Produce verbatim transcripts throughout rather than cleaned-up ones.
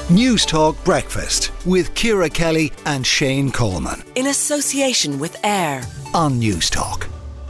News Talk Breakfast with Ciara Kelly and Shane Coleman. In association with AIR on News Talk.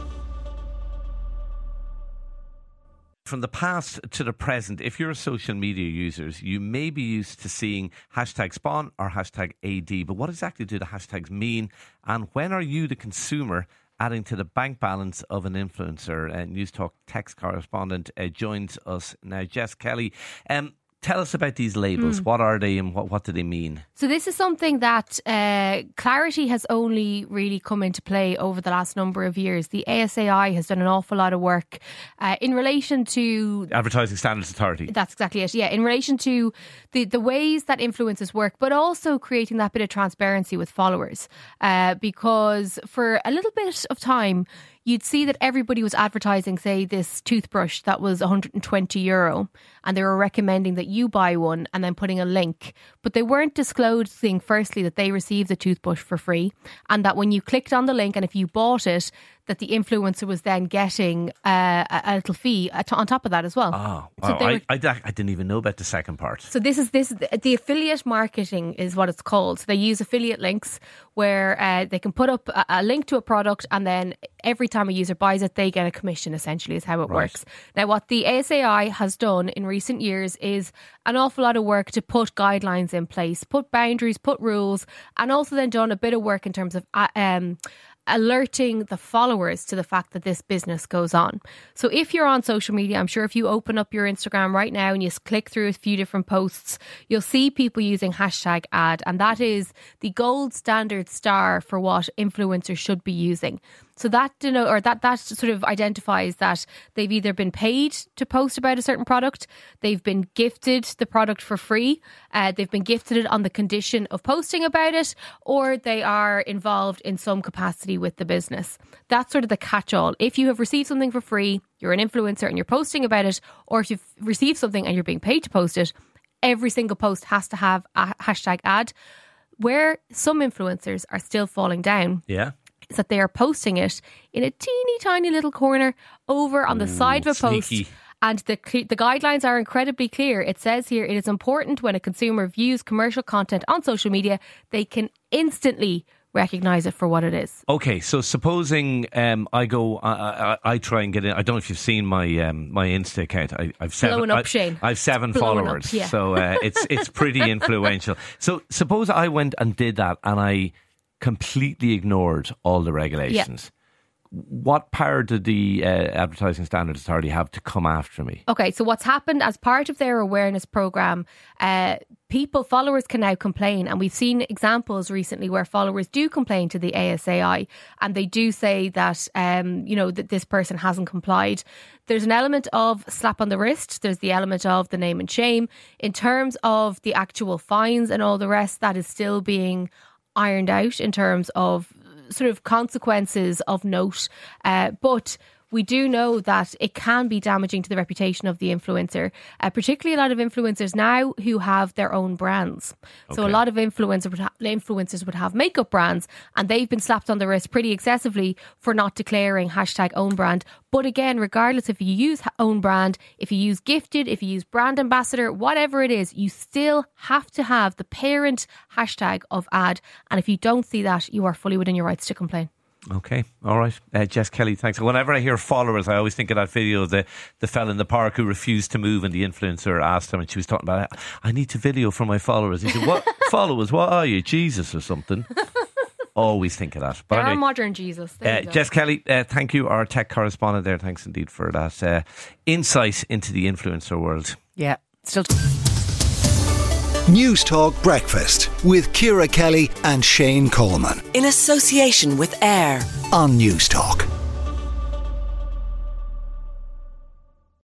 From the past to the present, if you're a social media user, you may be used to seeing hashtag spawn or hashtag A D. But what exactly do the hashtags mean? And when are you, the consumer, adding to the bank balance of an influencer? Uh, News Talk text correspondent uh, joins us now, Jess Kelly. Um, Tell us about these labels. Mm. What are they and what, what do they mean? So this is something that uh, clarity has only really come into play over the last number of years. The A S A I has done an awful lot of work uh, in relation to... Advertising Standards Authority. That's exactly it, yeah. In relation to the, the ways that influencers work, but also creating that bit of transparency with followers. Uh, because for a little bit of time, you'd see that everybody was advertising, say, this toothbrush that was one hundred twenty euro, and they were recommending that you buy one and then putting a link. But they weren't disclosing, firstly, that they received the toothbrush for free, and that when you clicked on the link and if you bought it, that the influencer was then getting uh, a, a little fee on top of that as well. Oh, so wow. I, were, I, I didn't even know about the second part. So this is this the affiliate marketing is what it's called. So they use affiliate links where uh, they can put up a, a link to a product, and then every time a user buys it, they get a commission, essentially, is how it right. works. Now, what the A S A I has done in recent years is an awful lot of work to put guidelines in place, put boundaries, put rules, and also then done a bit of work in terms of... Uh, um, alerting the followers to the fact that this business goes on. So if you're on social media, I'm sure if you open up your Instagram right now and you click through a few different posts, you'll see people using hashtag ad, and that is the gold standard star for what influencers should be using. So that, you know, or that that sort of identifies that they've either been paid to post about a certain product, they've been gifted the product for free, uh, they've been gifted it on the condition of posting about it, or they are involved in some capacity with the business. That's sort of the catch-all. If you have received something for free, you're an influencer and you're posting about it, or if you've received something and you're being paid to post it, every single post has to have a hashtag ad. Where some influencers are still falling down, yeah, is that they are posting it in a teeny tiny little corner over on the Ooh, side of a post. sneaky. And the the guidelines are incredibly clear. It says here, it is important when a consumer views commercial content on social media, they can instantly recognise it for what it is. Okay, so supposing um, I go, I, I, I try and get in. I don't know if you've seen my um, my Insta account. I, I've seven. Blowing up, I, Shane. I've seven Blowing followers, up, yeah. so uh, it's it's pretty influential. So suppose I went and did that, and I completely ignored all the regulations. Yeah. What power did the uh, Advertising Standards Authority have to come after me? Okay, so what's happened as part of their awareness programme, uh, people, followers can now complain, and we've seen examples recently where followers do complain to the A S A I, and they do say that, um, you know, that this person hasn't complied. There's an element of slap on the wrist. There's the element of the name and shame. In terms of the actual fines and all the rest, that is still being ironed out in terms of sort of consequences of note. Uh, but we do know that it can be damaging to the reputation of the influencer, uh, particularly a lot of influencers now who have their own brands. Okay. So a lot of influencer would ha- influencers would have makeup brands, and they've been slapped on the wrist pretty excessively for not declaring hashtag own brand. But again, regardless if you use own brand, if you use gifted, if you use brand ambassador, whatever it is, you still have to have the parent hashtag of ad. And if you don't see that, you are fully within your rights to complain. Okay, all right. Uh, Jess Kelly, thanks. Whenever I hear followers, I always think of that video of the, the fella in the park who refused to move, and the influencer asked him, and she was talking about, I need to video for my followers. He said, what followers? What are you? Jesus or something? Always think of that. But They're anyway, modern Jesus. Uh, Jess Kelly, uh, thank you, our tech correspondent there. Thanks indeed for that uh, insight into the influencer world. Yeah, still... T- News Talk Breakfast with Ciara Kelly and Shane Coleman. In association with AIR on News Talk.